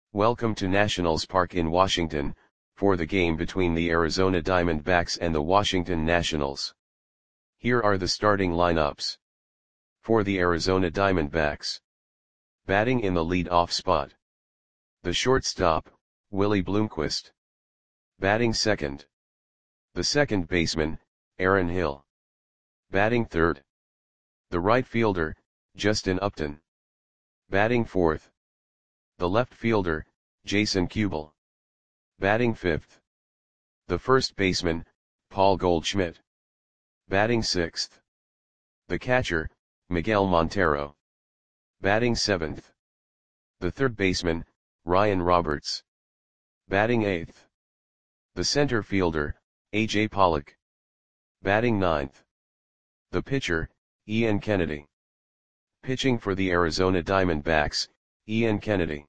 Welcome to Nationals Park in Washington, for the game between the Arizona Diamondbacks and the Washington Nationals. Here are the starting lineups. For the Arizona Diamondbacks. Batting in the lead-off spot. The shortstop, Willie Bloomquist. Batting second. The second baseman, Aaron Hill. Batting third. The right fielder, Justin Upton. Batting fourth. The left fielder, Jason Kubel. Batting fifth. The first baseman, Paul Goldschmidt. Batting sixth. The catcher, Miguel Montero. Batting seventh. The third baseman, Ryan Roberts. Batting eighth. The center fielder, A.J. Pollock. Batting ninth. The pitcher, Ian Kennedy. Pitching for the Arizona Diamondbacks, Ian Kennedy.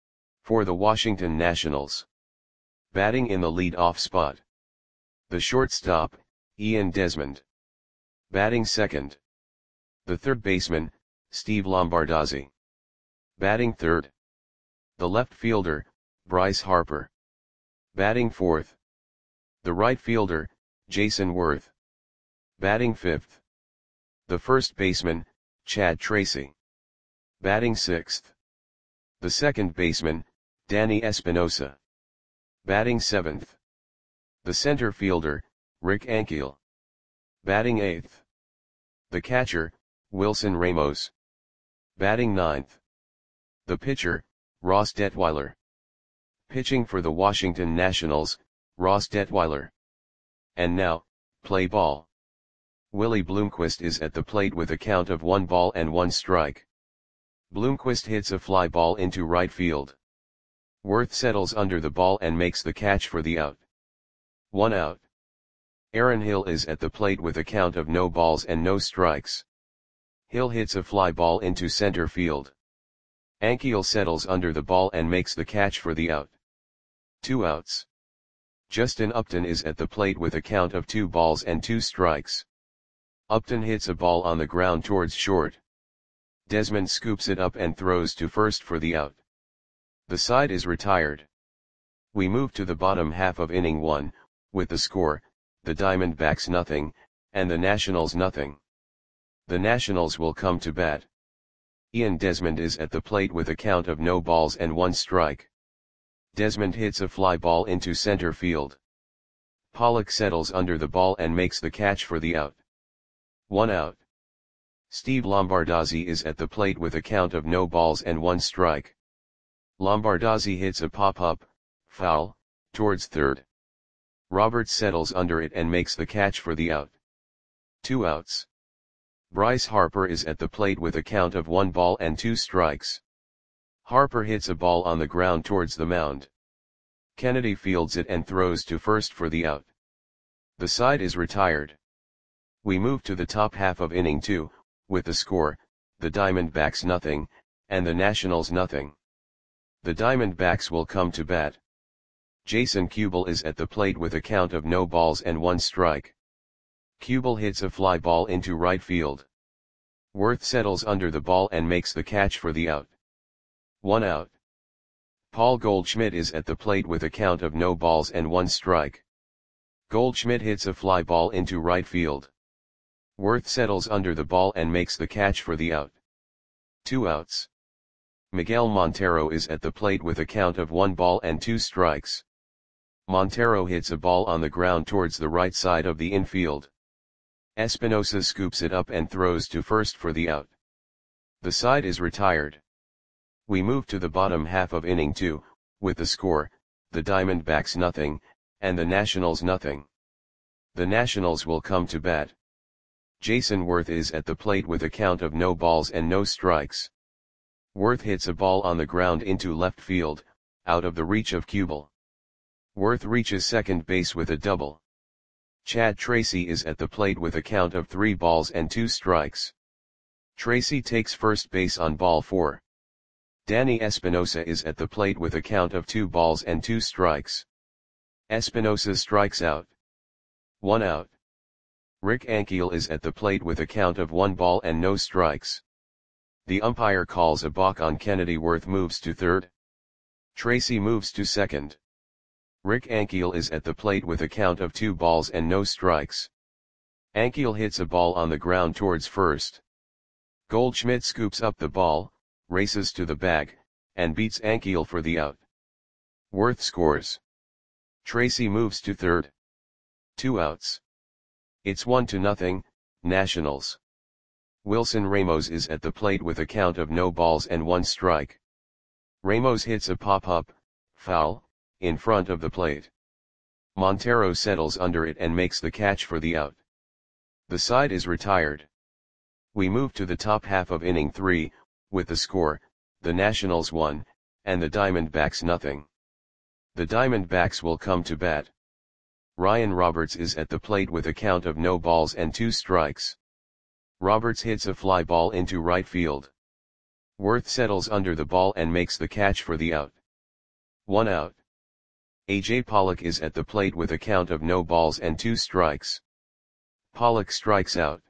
For the Washington Nationals. Batting in the lead-off spot. The shortstop, Ian Desmond. Batting second. The third baseman, Steve Lombardozzi. Batting third. The left fielder, Bryce Harper. Batting fourth. The right fielder, Jason Worth. Batting fifth. The first baseman, Chad Tracy. Batting sixth. The second baseman, Danny Espinosa. Batting seventh. The center fielder, Rick Ankiel. Batting eighth. The catcher, Wilson Ramos. Batting ninth. The pitcher, Ross Detweiler. Pitching for the Washington Nationals, Ross Detweiler. And now, play ball. Willie Bloomquist is at the plate with a count of 1 ball and 1 strike. Bloomquist hits a fly ball into right field. Worth settles under the ball and makes the catch for the out. 1 out. Aaron Hill is at the plate with a count of no balls and no strikes. Hill hits a fly ball into center field. Ankiel settles under the ball and makes the catch for the out. 2 outs. Justin Upton is at the plate with a count of 2 balls and 2 strikes. Upton hits a ball on the ground towards short. Desmond scoops it up and throws to first for the out. The side is retired. We move to the bottom half of inning 1, with the score, the Diamondbacks nothing, and the Nationals nothing. The Nationals will come to bat. Ian Desmond is at the plate with a count of no balls and 1 strike. Desmond hits a fly ball into center field. Pollock settles under the ball and makes the catch for the out. 1 out. Steve Lombardozzi is at the plate with a count of no balls and 1 strike. Lombardozzi hits a pop-up, foul, towards third. Roberts settles under it and makes the catch for the out. 2 outs. Bryce Harper is at the plate with a count of 1 ball and 2 strikes. Harper hits a ball on the ground towards the mound. Kennedy fields it and throws to first for the out. The side is retired. We move to the top half of inning 2, with the score, the Diamondbacks nothing, and the Nationals nothing. The Diamondbacks will come to bat. Jason Kubel is at the plate with a count of no balls and 1 strike. Kubel hits a fly ball into right field. Worth settles under the ball and makes the catch for the out. 1 out. Paul Goldschmidt is at the plate with a count of no balls and 1 strike. Goldschmidt hits a fly ball into right field. Worth settles under the ball and makes the catch for the out. 2 outs. Miguel Montero is at the plate with a count of 1 ball and 2 strikes. Montero hits a ball on the ground towards the right side of the infield. Espinosa scoops it up and throws to first for the out. The side is retired. We move to the bottom half of inning 2, with the score, the Diamondbacks nothing, and the Nationals nothing. The Nationals will come to bat. Jason Worth is at the plate with a count of no balls and no strikes. Worth hits a ball on the ground into left field, out of the reach of Kubel. Worth reaches second base with a double. Chad Tracy is at the plate with a count of 3 balls and 2 strikes. Tracy takes first base on ball 4. Danny Espinosa is at the plate with a count of 2 balls and 2 strikes. Espinosa strikes out. 1 out. Rick Ankiel is at the plate with a count of 1 ball and no strikes. The umpire calls a balk on Kennedy. Worth moves to third. Tracy moves to second. Rick Ankiel is at the plate with a count of 2 balls and no strikes. Ankiel hits a ball on the ground towards first. Goldschmidt scoops up the ball, races to the bag, and beats Ankiel for the out. Worth scores. Tracy moves to third. 2 outs. It's 1-0, Nationals. Wilson Ramos is at the plate with a count of no balls and 1 strike. Ramos hits a pop-up, foul, in front of the plate. Montero settles under it and makes the catch for the out. The side is retired. We move to the top half of inning 3, with the score, the Nationals 1, and the Diamondbacks nothing. The Diamondbacks will come to bat. Ryan Roberts is at the plate with a count of no balls and 2 strikes. Roberts hits a fly ball into right field. Worth settles under the ball and makes the catch for the out. 1 out. A.J. Pollock is at the plate with a count of no balls and 2 strikes. Pollock strikes out.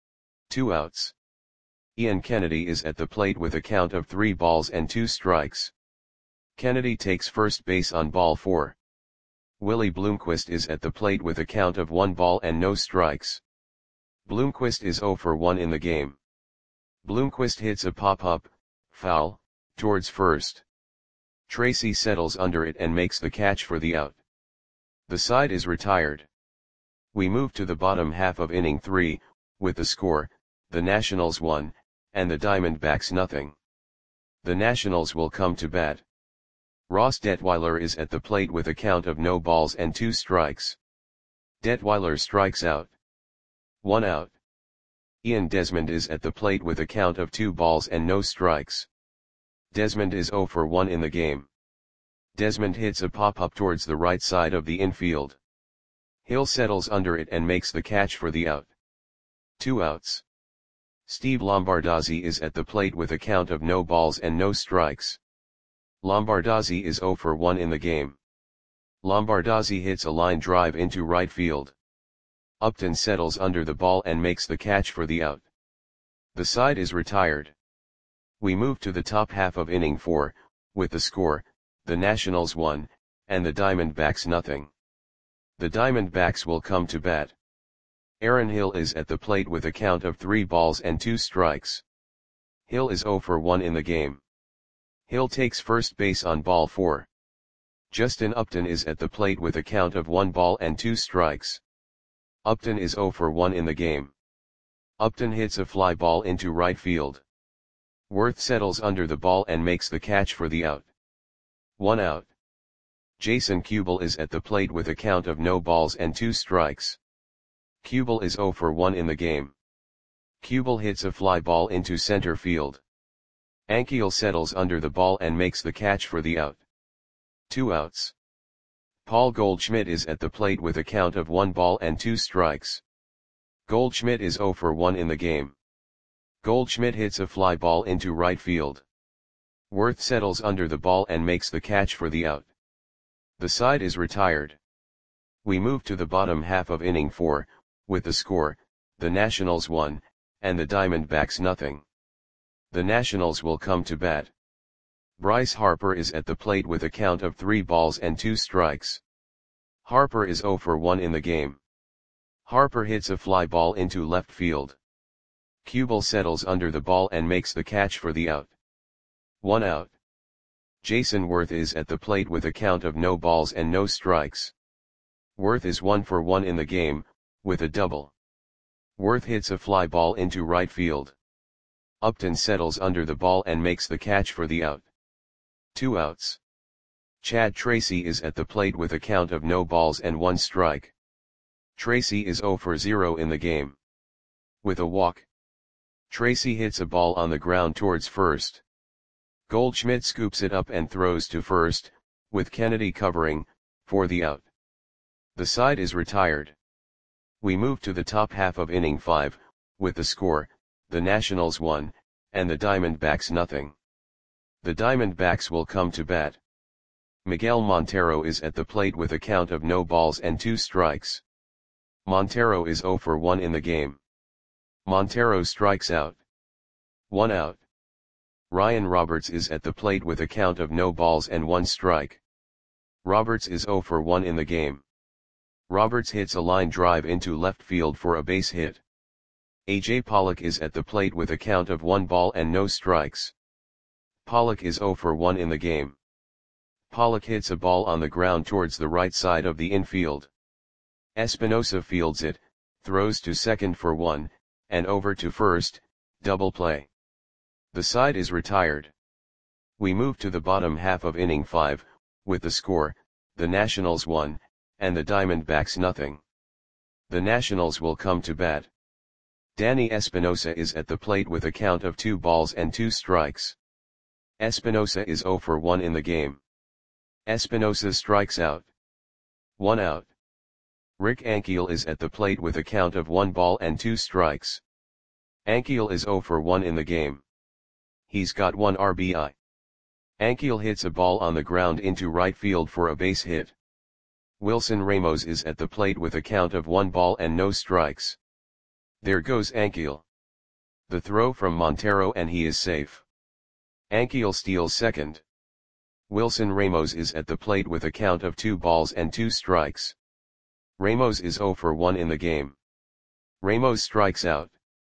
2 outs. Ian Kennedy is at the plate with a count of 3 balls and 2 strikes. Kennedy takes first base on ball 4. Willie Bloomquist is at the plate with a count of 1 ball and no strikes. Bloomquist is 0 for 1 in the game. Bloomquist hits a pop-up, foul, towards first. Tracy settles under it and makes the catch for the out. The side is retired. We move to the bottom half of inning 3, with the score, the Nationals 1, and the Diamondbacks nothing. The Nationals will come to bat. Ross Detweiler is at the plate with a count of no balls and 2 strikes. Detweiler strikes out. 1 out. Ian Desmond is at the plate with a count of 2 balls and no strikes. Desmond is 0 for 1 in the game. Desmond hits a pop-up towards the right side of the infield. Hill settles under it and makes the catch for the out. 2 outs. Steve Lombardozzi is at the plate with a count of no balls and no strikes. Lombardozzi is 0 for 1 in the game. Lombardozzi hits a line drive into right field. Upton settles under the ball and makes the catch for the out. The side is retired. We move to the top half of inning 4, with the score, the Nationals 1, and the Diamondbacks nothing. The Diamondbacks will come to bat. Aaron Hill is at the plate with a count of 3 balls and 2 strikes. Hill is 0 for 1 in the game. Hill takes first base on ball 4. Justin Upton is at the plate with a count of 1 ball and 2 strikes. Upton is 0 for 1 in the game. Upton hits a fly ball into right field. Worth settles under the ball and makes the catch for the out. 1 out. Jason Kubel is at the plate with a count of no balls and 2 strikes. Kubel is 0 for 1 in the game. Kubel hits a fly ball into center field. Ankiel settles under the ball and makes the catch for the out. 2 outs. Paul Goldschmidt is at the plate with a count of 1 ball and 2 strikes. Goldschmidt is 0 for 1 in the game. Goldschmidt hits a fly ball into right field. Worth settles under the ball and makes the catch for the out. The side is retired. We move to the bottom half of inning 4, with the score, the Nationals 1, and the Diamondbacks nothing. The Nationals will come to bat. Bryce Harper is at the plate with a count of 3 balls and 2 strikes. Harper is 0 for 1 in the game. Harper hits a fly ball into left field. Kubel settles under the ball and makes the catch for the out. 1 out. Jason Worth is at the plate with a count of no balls and no strikes. Worth is 1 for 1 in the game, with a double. Worth hits a fly ball into right field. Upton settles under the ball and makes the catch for the out. 2 outs. Chad Tracy is at the plate with a count of no balls and 1 strike. Tracy is 0 for 0 in the game. With a walk. Tracy hits a ball on the ground towards first. Goldschmidt scoops it up and throws to first, with Kennedy covering, for the out. The side is retired. We move to the top half of inning 5, with the score, the Nationals 1, and the Diamondbacks nothing. The Diamondbacks will come to bat. Miguel Montero is at the plate with a count of no balls and 2 strikes. Montero is 0 for 1 in the game. Montero strikes out. 1 out. Ryan Roberts is at the plate with a count of no balls and 1 strike. Roberts is 0 for 1 in the game. Roberts hits a line drive into left field for a base hit. A.J. Pollock is at the plate with a count of 1 ball and no strikes. Pollock is 0 for 1 in the game. Pollock hits a ball on the ground towards the right side of the infield. Espinosa fields it, throws to second for 1, and over to first, double play. The side is retired. We move to the bottom half of inning 5, with the score, the Nationals 1, and the Diamondbacks nothing. The Nationals will come to bat. Danny Espinosa is at the plate with a count of 2 balls and 2 strikes. Espinosa is 0 for 1 in the game. Espinosa strikes out. 1 out. Rick Ankiel is at the plate with a count of 1 ball and 2 strikes. Ankiel is 0 for 1 in the game. He's got 1 RBI. Ankiel hits a ball on the ground into right field for a base hit. Wilson Ramos is at the plate with a count of 1 ball and no strikes. There goes Ankiel. The throw from Montero and he is safe. Ankiel steals second. Wilson Ramos is at the plate with a count of 2 balls and 2 strikes. Ramos is 0 for 1 in the game. Ramos strikes out.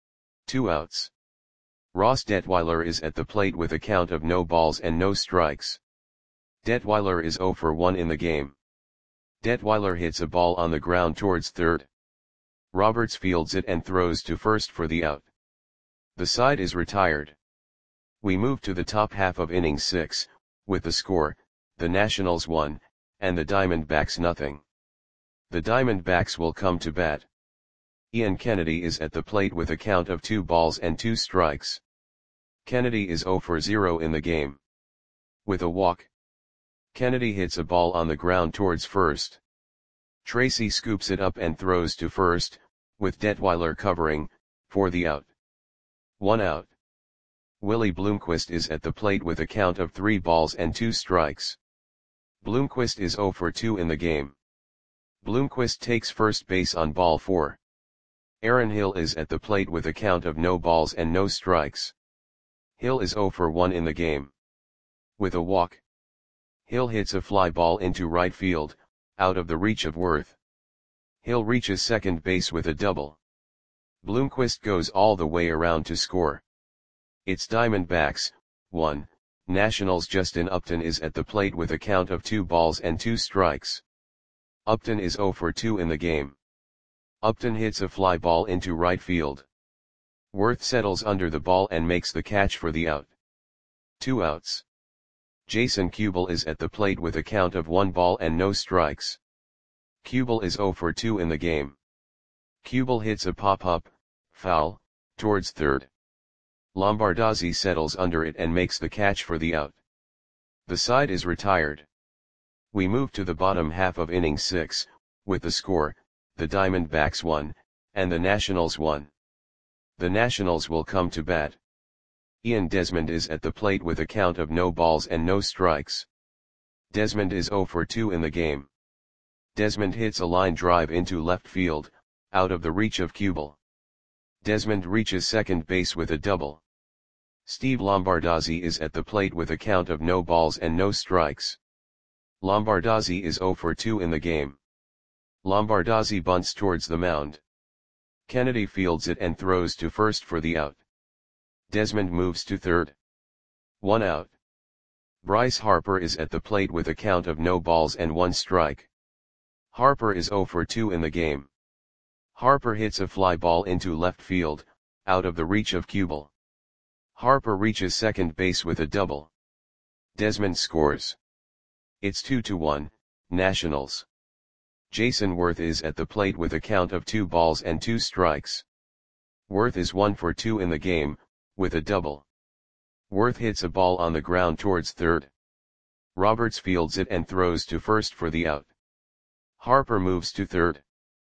2 outs. Ross Detweiler is at the plate with a count of no balls and no strikes. Detweiler is 0 for 1 in the game. Detweiler hits a ball on the ground towards third. Roberts fields it and throws to first for the out. The side is retired. We move to the top half of inning 6, with the score, the Nationals 1, and the Diamondbacks nothing. The Diamondbacks will come to bat. Ian Kennedy is at the plate with a count of 2 balls and 2 strikes. Kennedy is 0 for 0 in the game. With a walk, Kennedy hits a ball on the ground towards first. Tracy scoops it up and throws to first, with Detweiler covering, for the out. 1 out. Willie Bloomquist is at the plate with a count of 3 balls and 2 strikes. Bloomquist is 0 for 2 in the game. Bloomquist takes first base on ball 4. Aaron Hill is at the plate with a count of no balls and no strikes. Hill is 0 for 1 in the game. With a walk, Hill hits a fly ball into right field, out of the reach of Worth. Hill reaches second base with a double. Bloomquist goes all the way around to score. It's Diamondbacks, 1, Nationals. Justin Upton is at the plate with a count of 2 balls and 2 strikes. Upton is 0 for 2 in the game. Upton hits a fly ball into right field. Worth settles under the ball and makes the catch for the out. 2 outs. Jason Kubel is at the plate with a count of 1 ball and no strikes. Kubel is 0 for 2 in the game. Kubel hits a pop-up, foul, towards third. Lombardozzi settles under it and makes the catch for the out. The side is retired. We move to the bottom half of inning 6, with the score, the Diamondbacks 1, and the Nationals 1. The Nationals will come to bat. Ian Desmond is at the plate with a count of no balls and no strikes. Desmond is 0 for 2 in the game. Desmond hits a line drive into left field, out of the reach of Kubel. Desmond reaches second base with a double. Steve Lombardozzi is at the plate with a count of no balls and no strikes. Lombardozzi is 0 for 2 in the game. Lombardozzi bunts towards the mound. Kennedy fields it and throws to first for the out. Desmond moves to third. 1 out. Bryce Harper is at the plate with a count of no balls and 1 strike. Harper is 0 for 2 in the game. Harper hits a fly ball into left field, out of the reach of Kubel. Harper reaches second base with a double. Desmond scores. It's 2-1, Nationals. Jason Worth is at the plate with a count of 2 balls and 2 strikes. Worth is 1 for 2 in the game, with a double. Worth hits a ball on the ground towards third. Roberts fields it and throws to first for the out. Harper moves to third.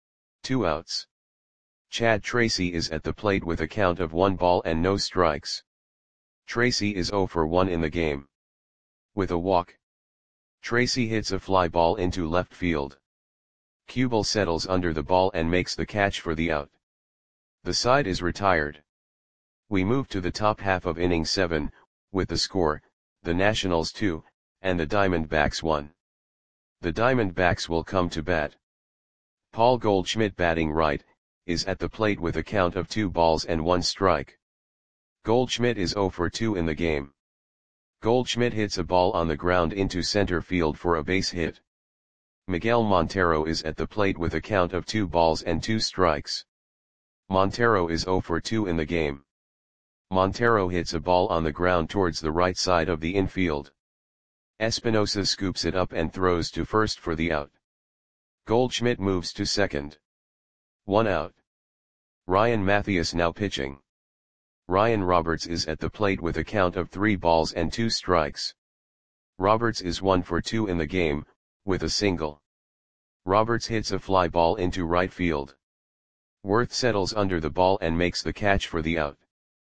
2 outs. Chad Tracy is at the plate with a count of 1 ball and no strikes. Tracy is 0 for 1 in the game. With a walk, Tracy hits a fly ball into left field. Kubel settles under the ball and makes the catch for the out. The side is retired. We move to the top half of inning 7, with the score, the Nationals 2, and the Diamondbacks 1. The Diamondbacks will come to bat. Paul Goldschmidt, batting right, is at the plate with a count of 2 balls and 1 strike. Goldschmidt is 0 for 2 in the game. Goldschmidt hits a ball on the ground into center field for a base hit. Miguel Montero is at the plate with a count of 2 balls and 2 strikes. Montero is 0 for 2 in the game. Montero hits a ball on the ground towards the right side of the infield. Espinosa scoops it up and throws to first for the out. Goldschmidt moves to second. 1 out. Ryan Mathias now pitching. Ryan Roberts is at the plate with a count of 3 balls and 2 strikes. Roberts is 1 for 2 in the game, with a single. Roberts hits a fly ball into right field. Worth settles under the ball and makes the catch for the out.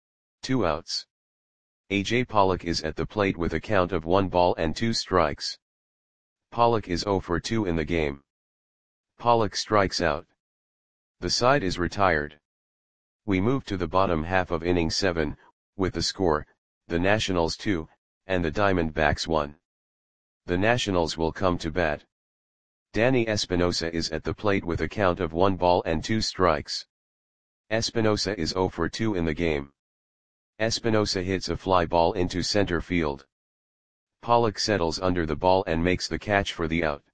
2 outs. A.J. Pollock is at the plate with a count of 1 ball and 2 strikes. Pollock is 0 for 2 in the game. Pollock strikes out. The side is retired. We move to the bottom half of inning 7, with the score, the Nationals 2, and the Diamondbacks 1. The Nationals will come to bat. Danny Espinosa is at the plate with a count of 1 ball and 2 strikes. Espinosa is 0 for 2 in the game. Espinosa hits a fly ball into center field. Pollock settles under the ball and makes the catch for the out.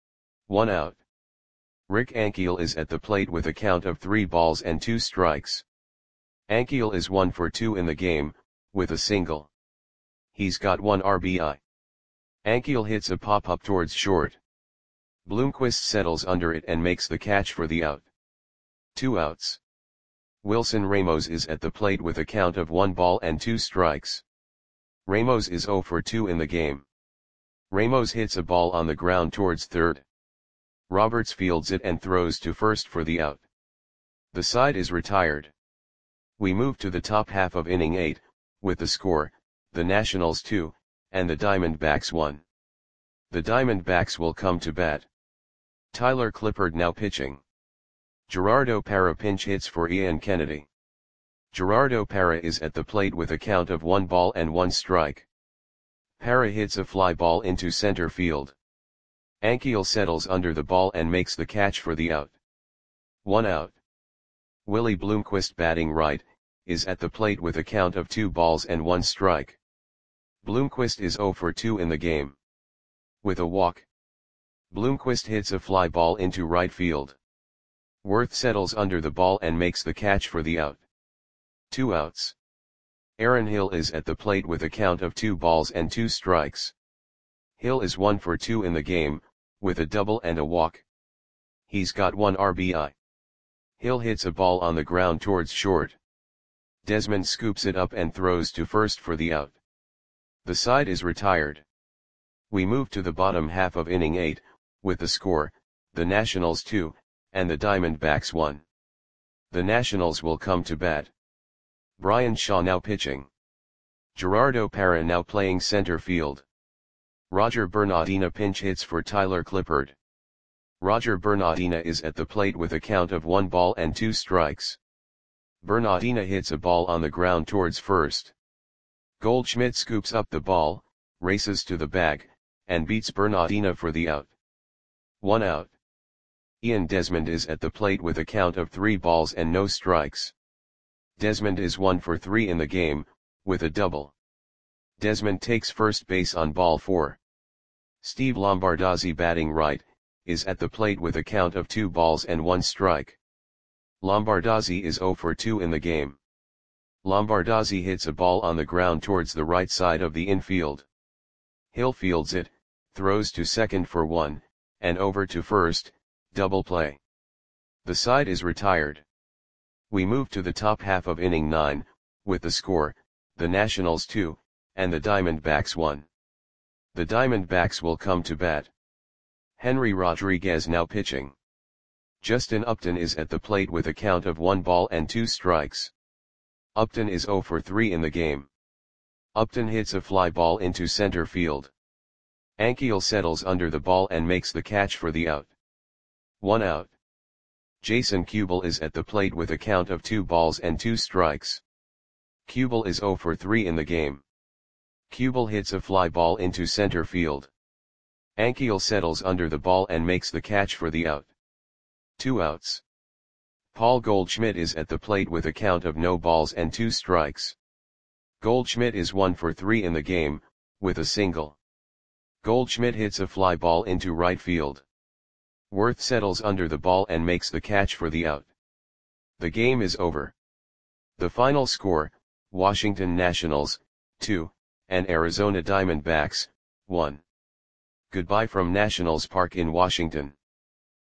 1 out. Rick Ankiel is at the plate with a count of 3 balls and 2 strikes. Ankiel is 1 for 2 in the game, with a single. He's got 1 RBI. Ankiel hits a pop-up towards short. Bloomquist settles under it and makes the catch for the out. 2 outs. Wilson Ramos is at the plate with a count of 1 ball and 2 strikes. Ramos is 0 for 2 in the game. Ramos hits a ball on the ground towards third. Roberts fields it and throws to first for the out. The side is retired. We move to the top half of inning 8, with the score, the Nationals 2, and the Diamondbacks 1. The Diamondbacks will come to bat. Tyler Clippard now pitching. Gerardo Parra pinch hits for Ian Kennedy. Gerardo Parra is at the plate with a count of 1 ball and 1 strike. Parra hits a fly ball into center field. Ankiel settles under the ball and makes the catch for the out. 1 out. Willie Bloomquist, batting right, is at the plate with a count of 2 balls and 1 strike. Bloomquist is 0 for 2 in the game. With a walk. Bloomquist hits a fly ball into right field. Worth settles under the ball and makes the catch for the out. 2 outs. Aaron Hill is at the plate with a count of 2 balls and 2 strikes. Hill is 1 for 2 in the game, with a double and a walk. He's got 1 RBI. Hill hits a ball on the ground towards short. Desmond scoops it up and throws to first for the out. The side is retired. We move to the bottom half of inning 8, with the score, the Nationals 2, and the Diamondbacks 1. The Nationals will come to bat. Brian Shaw now pitching. Gerardo Parra now playing center field. Roger Bernardina pinch hits for Tyler Clippard. Roger Bernardina is at the plate with a count of 1 ball and 2 strikes. Bernardina hits a ball on the ground towards first. Goldschmidt scoops up the ball, races to the bag, and beats Bernardina for the out. 1 out. Ian Desmond is at the plate with a count of 3 balls and no strikes. Desmond is 1 for 3 in the game, with a double. Desmond takes first base on ball 4. Steve Lombardozzi, batting right, is at the plate with a count of 2 balls and 1 strike. Lombardozzi is 0 for 2 in the game. Lombardozzi hits a ball on the ground towards the right side of the infield. Hill fields it, throws to second for 1, and over to first, double play. The side is retired. We move to the top half of inning 9, with the score, the Nationals 2, and the Diamondbacks 1. The Diamondbacks will come to bat. Henry Rodriguez now pitching. Justin Upton is at the plate with a count of 1 ball and 2 strikes. Upton is 0 for 3 in the game. Upton hits a fly ball into center field. Ankiel settles under the ball and makes the catch for the out. 1 out. Jason Kubel is at the plate with a count of 2 balls and 2 strikes. Kubel is 0 for 3 in the game. Kubel hits a fly ball into center field. Ankiel settles under the ball and makes the catch for the out. 2 outs. Paul Goldschmidt is at the plate with a count of no balls and 2 strikes. Goldschmidt is 1 for 3 in the game, with a single. Goldschmidt hits a fly ball into right field. Worth settles under the ball and makes the catch for the out. The game is over. The final score, Washington Nationals, 2, and Arizona Diamondbacks, 1. Goodbye from Nationals Park in Washington.